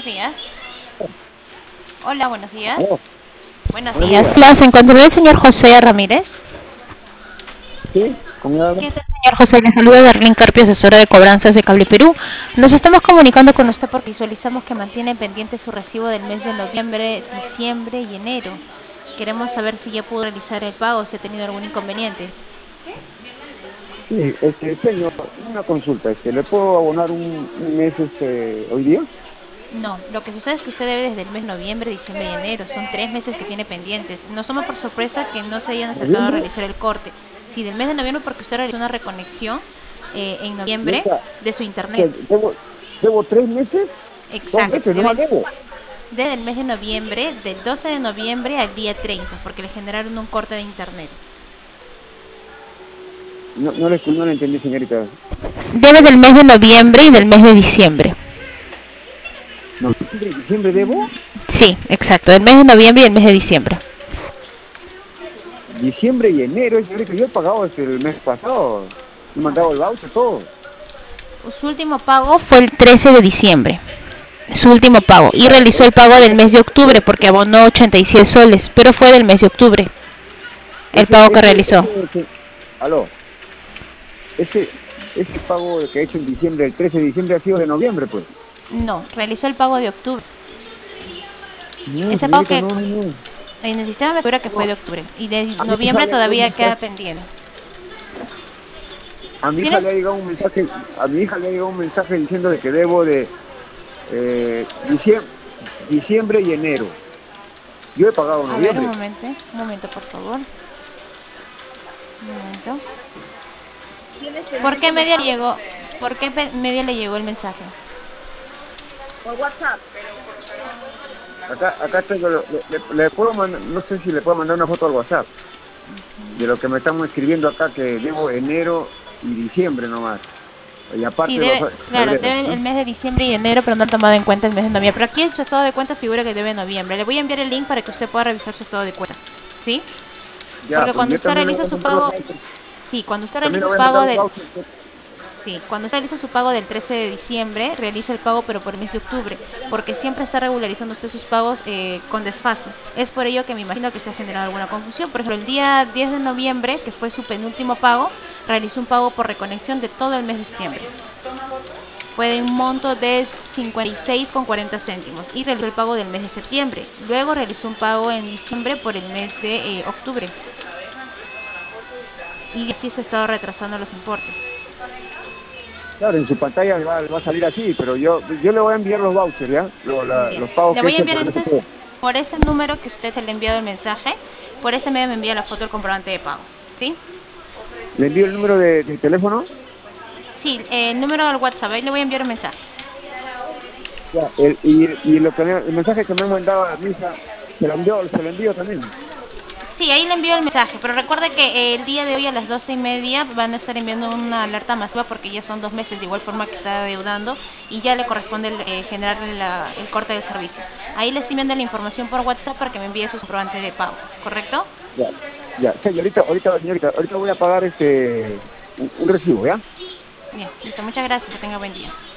días. Hola, buenos días. Oh, Buenos buenos días. días. Hola, ¿se encontrará el señor José Ramírez? ¿Sí? ¿Cómo habla? ¿Qué tal, señor José? Le saluda Darlene Carpio, asesora de cobranzas de Cable Perú. Nos estamos comunicando con usted porque visualizamos que mantiene pendiente su recibo del mes de noviembre, diciembre y enero. Queremos saber si ya pudo realizar el pago, si ha tenido algún inconveniente. Sí, señor, una consulta. ¿Le puedo abonar un mes hoy día? No, lo que sucede es que usted debe desde el mes de noviembre, diciembre y enero. Son 3 meses que tiene pendientes. Nos toma por sorpresa que no se hayan acercado a ¿Noviembre? realizar el corte. Sí, del mes de noviembre porque usted realizó una reconexión en ¿Y noviembre esa, de su internet. debo 3 meses? Dos Exacto. meses, no más debo. Desde el mes de noviembre, del 12 de noviembre al día 30, porque le generaron un corte de internet. No le entendí, señorita. Debe del mes de noviembre y del mes de diciembre. ¿Noviembre y diciembre debo? Sí, exacto, del mes de noviembre y el mes de diciembre. Diciembre y enero, señorita. Yo he pagado el mes pasado. Me he A mandado ver. el voucher, todo. Su último pago fue el 13 de diciembre. Su último pago. Y Ya, realizó el pago del mes de octubre porque abonó 87 soles, pero fue del mes de octubre el ese, pago que ese, realizó. aló, ese, ese pago que he hecho en diciembre, el 13 de diciembre, ha sido de noviembre, pues. No, realizó el pago de octubre. No, Ese pago señorita, que no, no, no. en el sistema me figura que fue No, de octubre. Y de a mi hija noviembre le llegó un todavía queda mensaje, pendiente. a mi hija le ha ¿Tienes? llegado un mensaje, a mi hija le ha llegado un mensaje diciendo de que debo de diciembre y enero. Yo he pagado A ver, noviembre. un momento, por favor. Un momento. Tienes ¿Por qué pendiente los media le pagos llegó? ¿Por qué media le llegó el mensaje? por WhatsApp. Acá tengo, le puedo mandar, no sé si le puedo mandar una foto al WhatsApp de lo que me estamos escribiendo acá, que debo enero y diciembre nomás. Y Sí, aparte de los debe, claro, febrero, debe el ¿no? mes de diciembre y enero, pero no han tomado en cuenta el mes de noviembre. Pero aquí en su estado de cuenta figura que debe noviembre. Le voy a enviar el link para que usted pueda revisar su estado de cuenta. ¿Sí? Ya, Porque pues cuando yo usted también le voy realiza a su mandar los pago, vouchers. sí, cuando usted También le realiza su voy a mandar pago los del, vouchers. sí, cuando usted realiza su pago del 13 de diciembre, realiza el pago pero por el mes de octubre, porque siempre está regularizando usted sus pagos con desfase. Es por ello que me imagino que se ha generado alguna confusión. Por ejemplo, el día 10 de noviembre, que fue su penúltimo pago, realizó un pago por reconexión de todo el mes de diciembre. Fue de un monto de 56,40 céntimos y realizó el pago del mes de septiembre. Luego realizó un pago en diciembre por el mes de octubre. Y así se ha estado retrasando los importes. Claro, en su pantalla va a salir así, pero yo le voy a enviar los vouchers, ¿ya? Ya. Los pagos Le que he voy a hecho enviar por el mes entonces pasado. por ese número que usted se le ha enviado el mensaje. Por ese medio me envía la foto del comprobante de pago. ¿Sí? Le envío el número de teléfono. Sí, el número del WhatsApp. Ahí le voy a enviar un mensaje. Ya, y el mensaje que me han mandado a mi hija, se lo envío también. Sí, ahí le envío el mensaje, pero recuerde que el día de hoy a las 12:30 van a estar enviando una alerta masiva porque ya son 2 meses de igual forma que está adeudando y ya le corresponde generarle el corte del servicio. Ahí le estoy enviando la información por WhatsApp para que me envíe su comprobante de pago, ¿correcto? Ya, ya, sí, señorita, ahorita voy a pagar un recibo, ¿ya? Bien, listo, muchas gracias, que tenga buen día.